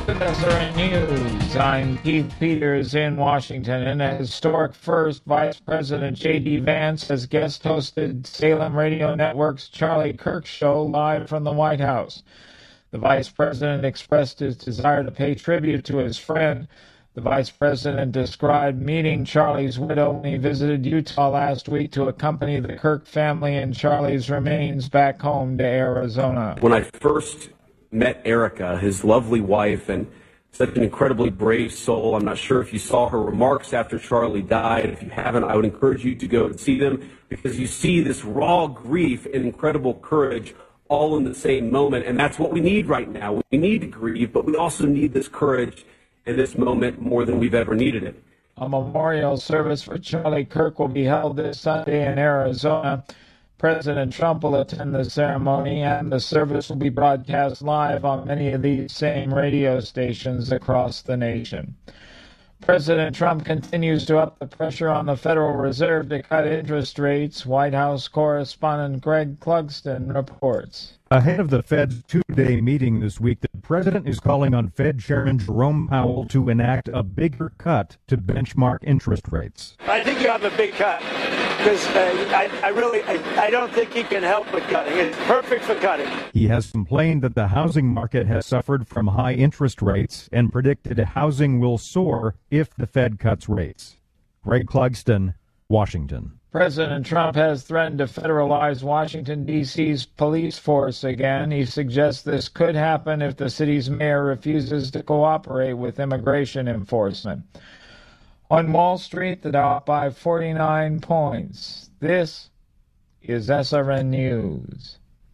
SRN News. I'm Keith Peters in Washington. In a historic first, Vice President J.D. Vance has guest hosted Salem Radio Network's Charlie Kirk Show live from the White House. The Vice President expressed his desire to pay tribute to his friend. The Vice President described meeting Charlie's widow when he visited Utah last week to accompany the Kirk family and Charlie's remains back home to Arizona. When I first met Erica, his lovely wife, and such an incredibly brave soul. I'm not sure if you saw her remarks after Charlie died. If you haven't, I would encourage you to go and see them, because you see this raw grief and incredible courage all in the same moment, and that's what we need right now. We need to grieve, but we also need this courage in this moment more than we've ever needed it. A memorial service for Charlie Kirk will be held this Sunday in Arizona. President Trump will attend the ceremony, and the service will be broadcast live on many of these same radio stations across the nation. President Trump continues to up the pressure on the Federal Reserve to cut interest rates. White House correspondent Greg Clugston reports. Ahead of the Fed's two-day meeting this week, the president is calling on Fed Chairman Jerome Powell to enact a bigger cut to benchmark interest rates. I think you have a big cut, because I don't think he can help but cutting. It's perfect for cutting. He has complained that the housing market has suffered from high interest rates and predicted housing will soar if the Fed cuts rates. Greg Clugston, Washington. President Trump has threatened to federalize Washington, D.C.'s police force again. He suggests this could happen if the city's mayor refuses to cooperate with immigration enforcement. On Wall Street, the Dow up by 49 points. This is SRN News.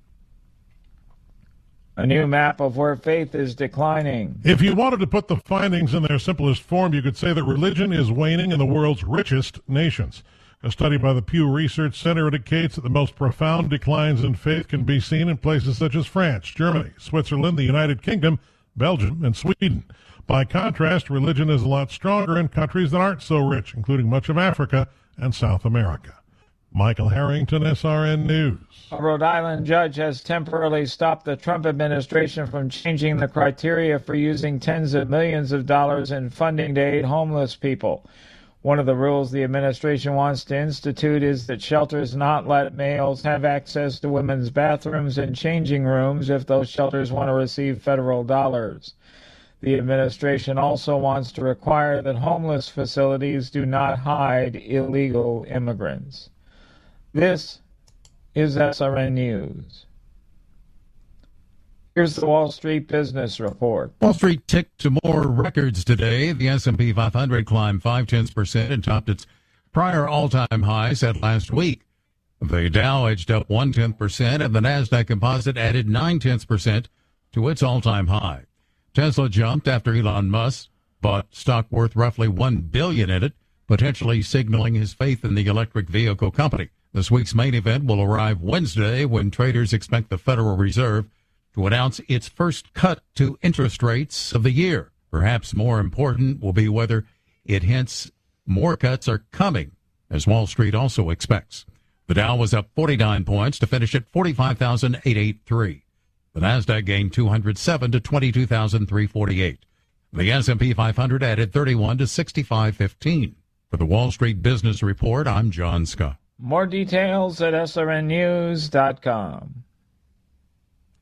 A new map of where faith is declining. If you wanted to put the findings in their simplest form, you could say that religion is waning in the world's richest nations. A study by the Pew Research Center indicates that the most profound declines in faith can be seen in places such as France, Germany, Switzerland, the United Kingdom, Belgium, and Sweden. By contrast, religion is a lot stronger in countries that aren't so rich, including much of Africa and South America. Michael Harrington, SRN News. A Rhode Island judge has temporarily stopped the Trump administration from changing the criteria for using tens of millions of dollars in funding to aid homeless people. One of the rules the administration wants to institute is that shelters not let males have access to women's bathrooms and changing rooms if those shelters want to receive federal dollars. The administration also wants to require that homeless facilities do not hide illegal immigrants. This is SRN News. Here's the Wall Street Business Report. Wall Street ticked to more records today. The S&P 500 climbed 0.5% and topped its prior all-time high set last week. The Dow edged up 0.1%, and the Nasdaq Composite added 0.9% to its all-time high. Tesla jumped after Elon Musk bought stock worth roughly $1 billion in it, potentially signaling his faith in the electric vehicle company. This week's main event will arrive Wednesday, when traders expect the Federal Reserve to announce its first cut to interest rates of the year. Perhaps more important will be whether it hints more cuts are coming, as Wall Street also expects. The Dow was up 49 points to finish at 45,883. The Nasdaq gained 207 to 22,348. The S&P 500 added 31 to 6515. For the Wall Street Business Report, I'm John Scott. More details at srnnews.com.